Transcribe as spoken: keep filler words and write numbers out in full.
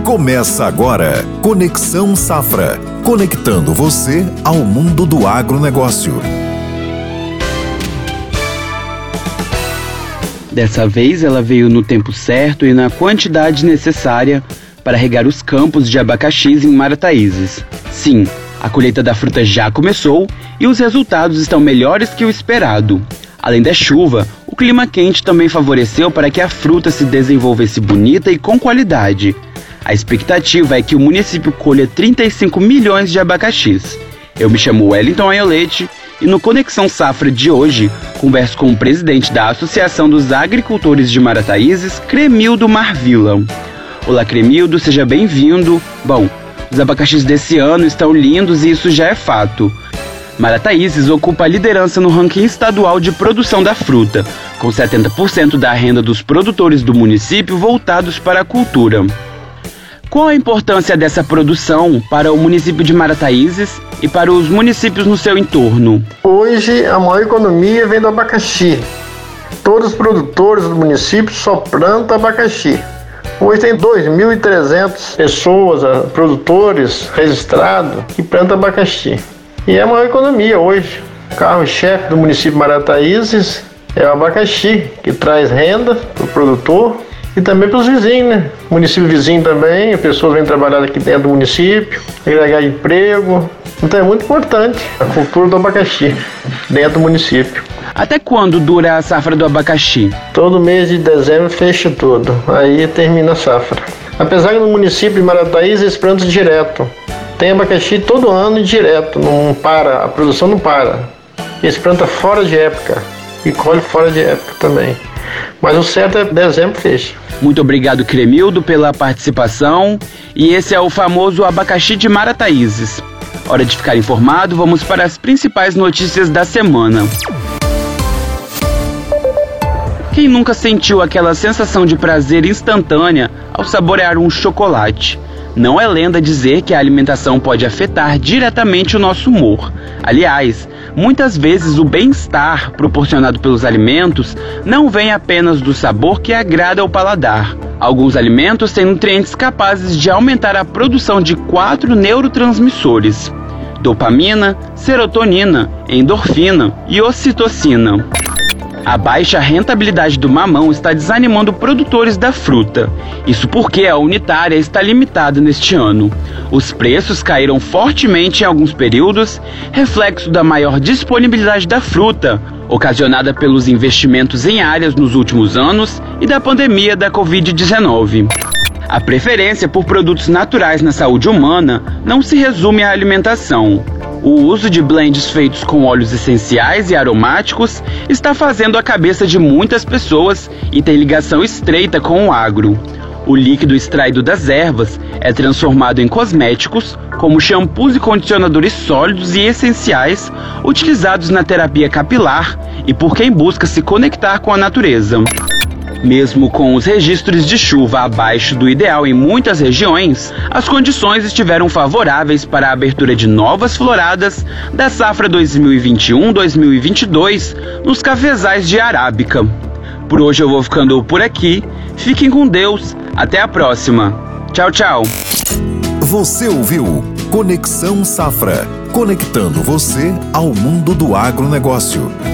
Começa agora, Conexão Safra, conectando você ao mundo do agronegócio. Dessa vez ela veio no tempo certo e na quantidade necessária para regar os campos de abacaxis em Marataízes. Sim, a colheita da fruta já começou e os resultados estão melhores que o esperado. Além da chuva, o clima quente também favoreceu para que a fruta se desenvolvesse bonita e com qualidade. A expectativa é que o município colha trinta e cinco milhões de abacaxis. Eu me chamo Wellington Aiolete e no Conexão Safra de hoje converso com o presidente da Associação dos Agricultores de Marataízes, Cremildo Marvila. Olá, Cremildo, seja bem-vindo. Bom, os abacaxis desse ano estão lindos e isso já é fato. Marataízes ocupa a liderança no ranking estadual de produção da fruta, com setenta por cento da renda dos produtores do município voltados para a cultura. Qual a importância dessa produção para o município de Marataízes e para os municípios no seu entorno? Hoje, a maior economia vem do abacaxi. Todos os produtores do município só plantam abacaxi. Hoje tem dois mil e trezentas pessoas, produtores registrados, que plantam abacaxi. E é a maior economia hoje. O carro-chefe do município de Marataízes é o abacaxi, que traz renda para o produtor e também para os vizinhos, né? O município vizinho também, as pessoas vêm trabalhar aqui dentro do município, agregar emprego. Então é muito importante a cultura do abacaxi dentro do município. Até quando dura a safra do abacaxi? Todo mês de dezembro fecha tudo, aí termina a safra. Apesar que no município de Marataízes eles plantam direto. Tem abacaxi todo ano e direto, não para, a produção não para. Eles plantam fora de época e colhem fora de época também. Mas o certo é dezembro fecha. Muito obrigado, Cremildo, pela participação. E esse é o famoso abacaxi de Marataízes. Hora de ficar informado, vamos para as principais notícias da semana. Quem nunca sentiu aquela sensação de prazer instantânea ao saborear um chocolate? Não é lenda dizer que a alimentação pode afetar diretamente o nosso humor. Aliás, muitas vezes o bem-estar proporcionado pelos alimentos não vem apenas do sabor que agrada ao paladar. Alguns alimentos têm nutrientes capazes de aumentar a produção de quatro neurotransmissores: dopamina, serotonina, endorfina e ocitocina. A baixa rentabilidade do mamão está desanimando produtores da fruta. Isso porque a unitária está limitada neste ano. Os preços caíram fortemente em alguns períodos, reflexo da maior disponibilidade da fruta, ocasionada pelos investimentos em áreas nos últimos anos e da pandemia da covid dezenove. A preferência por produtos naturais na saúde humana não se resume à alimentação. O uso de blends feitos com óleos essenciais e aromáticos está fazendo a cabeça de muitas pessoas e tem ligação estreita com o agro. O líquido extraído das ervas é transformado em cosméticos, como shampoos e condicionadores sólidos e essenciais utilizados na terapia capilar e por quem busca se conectar com a natureza. Mesmo com os registros de chuva abaixo do ideal em muitas regiões, as condições estiveram favoráveis para a abertura de novas floradas da safra dois mil e vinte e um dois mil e vinte e dois nos cafezais de Arábica. Por hoje eu vou ficando por aqui. Fiquem com Deus. Até a próxima. Tchau, tchau. Você ouviu Conexão Safra, conectando você ao mundo do agronegócio.